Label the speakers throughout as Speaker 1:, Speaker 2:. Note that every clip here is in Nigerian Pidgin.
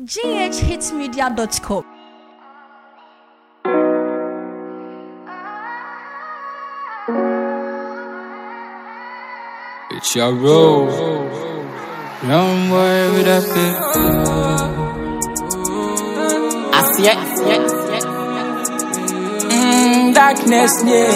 Speaker 1: ghitsmedia.com.
Speaker 2: It's your role. Young boy with a big.
Speaker 3: I see it.
Speaker 2: Darkness, yeah.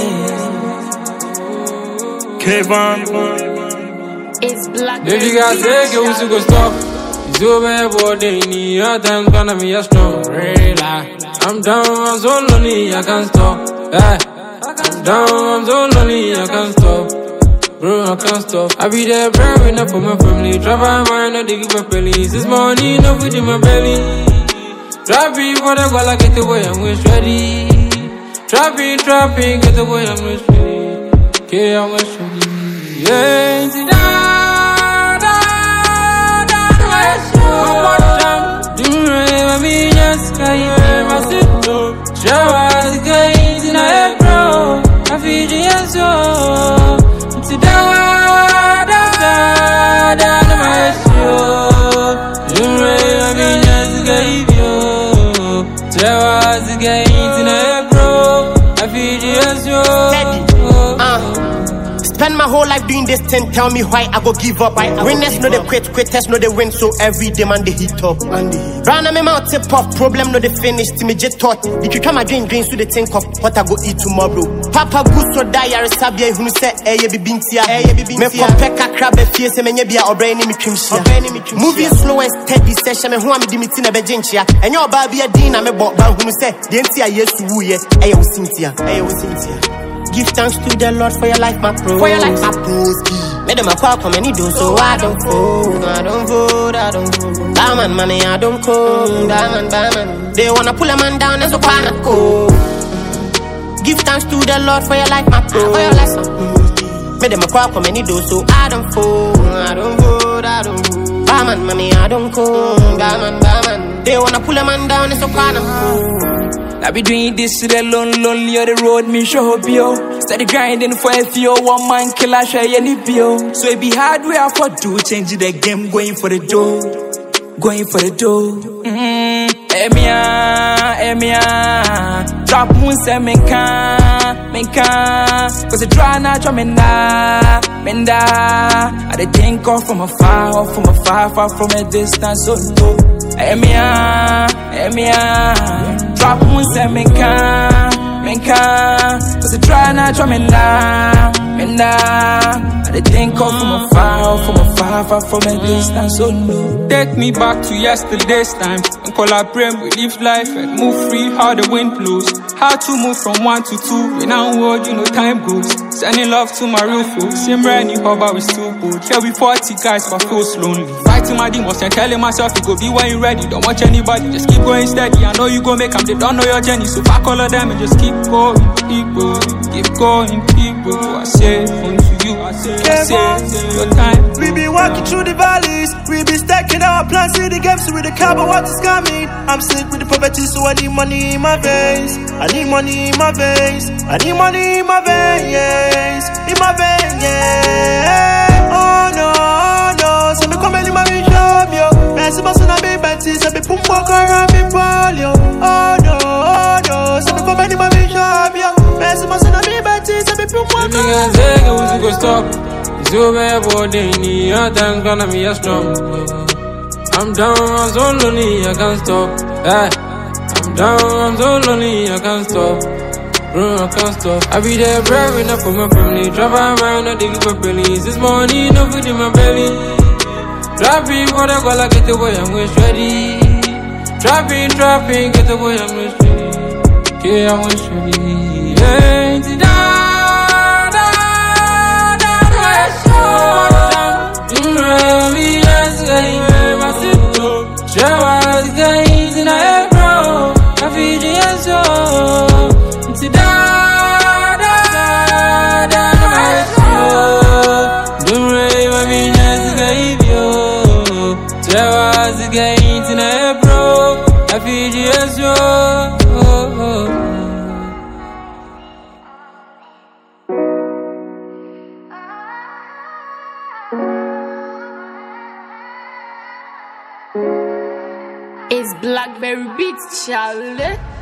Speaker 4: Kevin.
Speaker 3: It's black.
Speaker 2: If you guys take it, we should go stop. It's over, boy, they need your time, gonna be a strong. I'm down, I'm so lonely, I can't stop. I'm down, I'm so lonely, I can't stop. Bro, I can't stop. I be there praying enough for my family. Travel my no they give up police. This money no food in my belly. Trapping for the goal, I get away, I'm always ready. Trapping, get away, I'm always ready. Okay, I'm always ready. Yeah,
Speaker 3: Spend my whole life doing this thing, tell me why I go give up. Winners know they quit, quitters know they win, so every day man they hit up. Run on me mouth tip off, problem no they finish, to me jet thought. If you come and drink, so they think of what I go eat tomorrow. Papa Gusto die, I sabia who say, eh, be bintia, me for peka crab, a fierce, and maybe or brain me trimshia. Moving slow and steady session, and who am Dimitina Bejentia, and your baby a dean, I'm a bought by who say, the NCI yes to woo ye, I was Cynthia. Give thanks to the Lord for your life, my bro. For your life, my bro. Made them a call, come and do so I don't fold. Diamond money, I don't call. Diamond. They wanna pull a man down, and so I not go. Give thanks to the Lord for your life, my bro. For your life, my bro. Made them a call, come and do so I don't fold. Diamond money, I don't call. Diamond. They wanna pull a man down, and so I not go.
Speaker 5: I be doing this to the lonely on the road, me show up yo. Steady grinding for a few, one man kill I share any bio. So it be hard way I for do, change the game, going for the dough. Emia, drop moon say menka. Cause the try not to menda. I dey think off from afar, far from a distance, so no. Emia, drop moon say menka. Cause the try not to menda. I dey think off from afar, from a distance, so no.
Speaker 2: Take me back to yesterday's time and collaborate with live life and move free how the wind blows. How to move from 1 to 2 in our world, you know time goes. Sending love to my real folks. Same rainy harbor we still good. Here we 40 guys but feels lonely. Fighting my demons and telling myself you go be when you ready. Don't watch anybody, just keep going steady. I know you go make them, they don't know your journey. So back all of them and just keep going. Keep going. I say unto you, I say your time.
Speaker 4: We be walking through the valleys. We be stacking our plans in the games with the car, but what is coming? I'm sick with the poverty, so I need money in my veins. I need money in my veins. I need money in my veins. In my veins, yeah. Oh no. So me come in my vision, yo. Messi boss na be betty, so me pum walk around me ball, yo. Oh no. So me come in my vision, yo. Messi boss na be betty, so me pum walk around.
Speaker 2: We go stop. It's over, boy, they need your time, gonna be a strong. I'm down, I'm so lonely, I can't stop. I'm down, I'm so lonely, I can't stop. Bro, I can't stop. I be there praying enough for my family. Travel my no they give up police. This money no food in my belly. Trapping for the goal, I get away, I'm always ready. Trapping, get away, I'm always ready. Okay, I'm always ready.
Speaker 1: It's Blackberry Beats, Charlie.